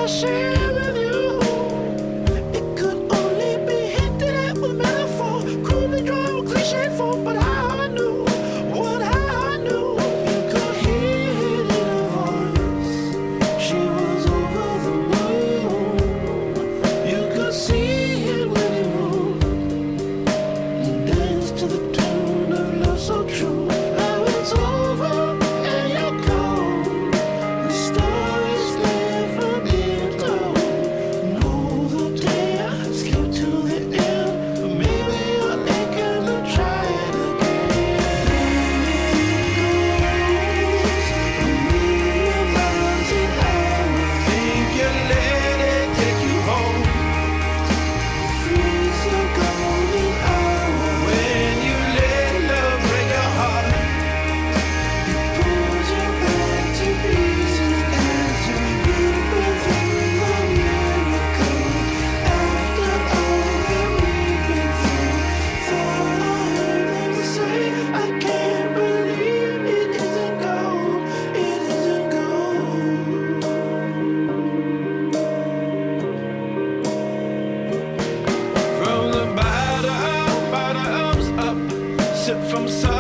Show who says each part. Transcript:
Speaker 1: share with you. It could only be hinted at with metaphor, crudely drawn, cliche form, but how I knew what I knew. You could hear it in her voice. She was over the moon. You could see it when it moved and dance to the tune of love so true. Now it's over and you're gone. The story's there for me to tell. Know the day I skipped to the end, but maybe you're aching to try it again. A million miles an hour. Think you let it take you home. Freeze the golden hour. When you let love break your heart, it pulls you back to pieces as you ripple through the miracle. After all that we've been through, thought I heard them say, I can't believe it isn't gold, it isn't gold. From the bottoms up, sip from side.